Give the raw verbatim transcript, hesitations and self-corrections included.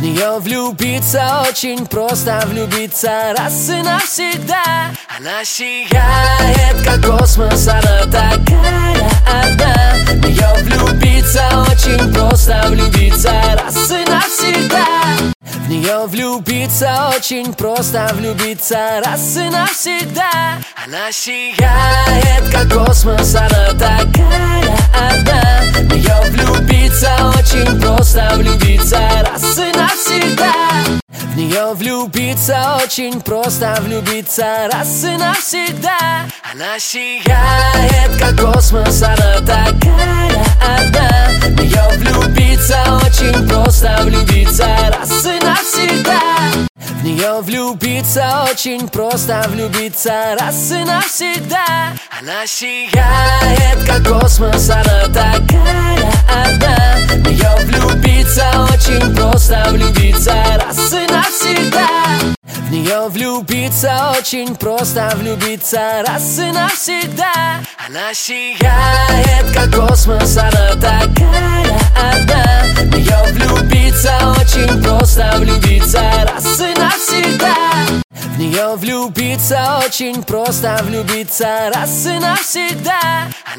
В нее влюбиться очень просто, влюбиться раз и навсегда. Она сияет, как космос, она такая одна. В нее влюбиться очень просто, влюбиться раз и навсегда. В нее влюбиться очень просто, влюбиться раз и навсегда. Она сияет, как космос, она такая одна. В нее влюбиться очень просто, влюбиться раз и навсегда. В нее влюбиться очень просто, влюбиться раз и навсегда. Она сияет, как космос, она такая одна. В нее влюбиться очень просто, влюбиться раз и навсегда. В нее влюбиться очень просто, влюбиться раз и навсегда. Она сияет, как космос, она такая одна. В нее влюбиться очень просто, влюбиться раз и навсегда. В нее влюбиться очень просто, влюбиться раз и навсегда. Она сияет, как космос, она такая одна. В нее влюбиться очень просто, влюбиться раз и навсегда. В нее влюбиться очень просто, влюбиться раз и навсегда.